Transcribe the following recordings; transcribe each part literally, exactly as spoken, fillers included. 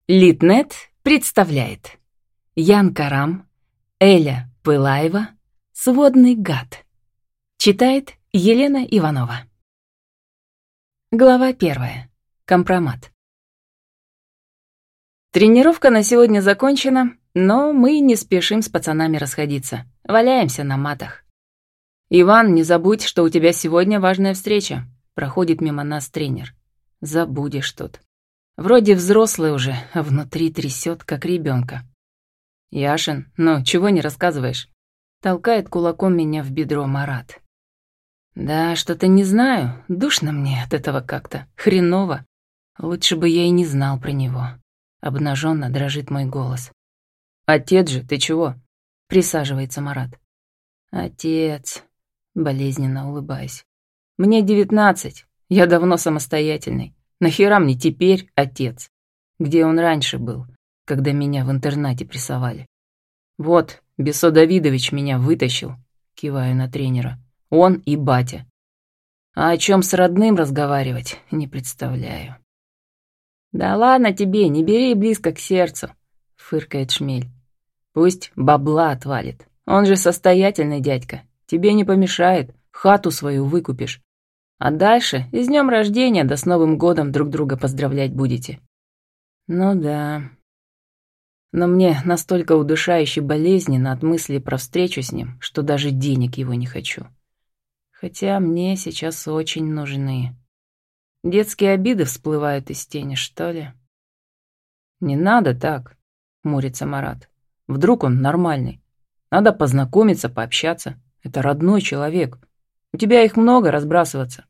Литнет представляет Ян Карам, Эля Пылаева, «Сводный гад». Читает Елена Иванова. Глава первая. Компромат. Тренировка на сегодня закончена, но мы не спешим с пацанами расходиться. Валяемся на матах. «Иван, не забудь, что у тебя сегодня важная встреча», — проходит мимо нас тренер. «Забудешь тут. Вроде взрослый уже, а внутри трясет, как ребенка. «Яшин, ну чего не рассказываешь?» Толкает кулаком меня в бедро Марат. «Да, что-то не знаю, душно мне от этого как-то, хреново. Лучше бы я и не знал про него». Обнаженно дрожит мой голос. «Отец же, ты чего?» Присаживается Марат. «Отец», болезненно улыбаясь. «Мне девятнадцать, я давно самостоятельный. Нахера мне теперь отец? Где он раньше был, когда меня в интернате прессовали? Вот, Бесо Давидович меня вытащил», киваю на тренера. «Он и батя. А о чем с родным разговаривать, не представляю». «Да ладно тебе, не бери близко к сердцу», фыркает Шмель. «Пусть бабла отвалит. Он же состоятельный дядька. Тебе не помешает, хату свою выкупишь. А дальше и с днем рождения да с Новым годом друг друга поздравлять будете». Ну да. Но мне настолько удушающе болезненно от мысли про встречу с ним, что даже денег его не хочу. Хотя мне сейчас очень нужны. Детские обиды всплывают из тени, что ли? «Не надо так», — хмурится Марат. «Вдруг он нормальный. Надо познакомиться, пообщаться. Это родной человек. У тебя их много, разбрасываться».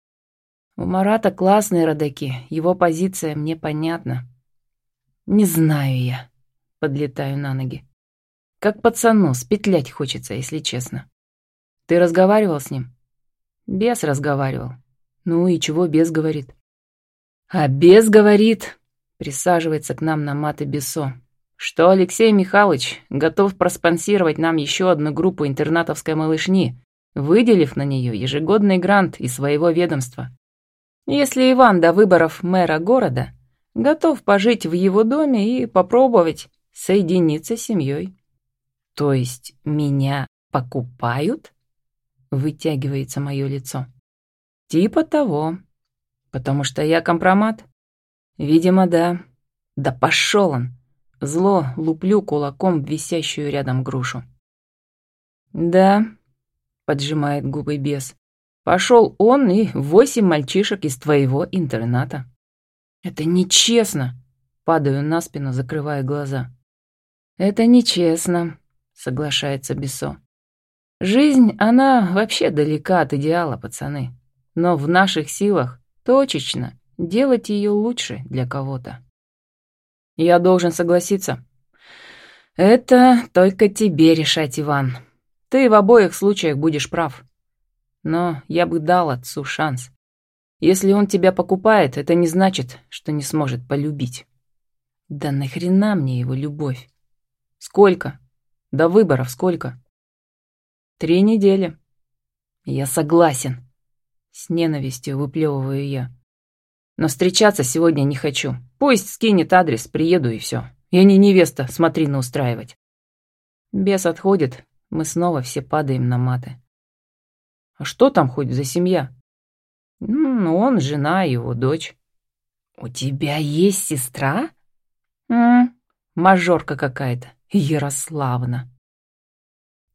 У Марата классные родаки, его позиция мне понятна. «Не знаю я», — подлетаю на ноги. «Как пацану, спетлять хочется, если честно». «Ты разговаривал с ним?» «Бес разговаривал». «Ну и чего бес говорит?» «А бес говорит», — присаживается к нам на маты Бесо, «что Алексей Михайлович готов проспонсировать нам еще одну группу интернатовской малышни, выделив на нее ежегодный грант из своего ведомства. Если Иван до выборов мэра города готов пожить в его доме и попробовать соединиться с семьей». «То есть меня покупают?» — вытягивается мое лицо. «Типа того. Потому что я компромат?» «Видимо, да». «Да пошел он!» Зло луплю кулаком в висящую рядом грушу. «Да», — поджимает губы бес. «Пошел он и восемь мальчишек из твоего интерната». «Это нечестно!» — падаю на спину, закрывая глаза. «Это нечестно», — соглашается Бесо. «Жизнь, она вообще далека от идеала, пацаны. Но в наших силах точечно делать ее лучше для кого-то». «Я должен согласиться». «Это только тебе решать, Иван. Ты в обоих случаях будешь прав. Но я бы дал отцу шанс. Если он тебя покупает, это не значит, что не сможет полюбить». «Да нахрена мне его любовь?» «Сколько? До выборов сколько?» «Три недели». «Я согласен», — с ненавистью выплевываю я. «Но встречаться сегодня не хочу. Пусть скинет адрес, приеду и все. Я не невеста, смотрины устраивать». Бес отходит, мы снова все падаем на маты. «А что там хоть за семья?» «Ну, он, жена, его дочь». «У тебя есть сестра?» «М-м, мажорка какая-то, Ярославна».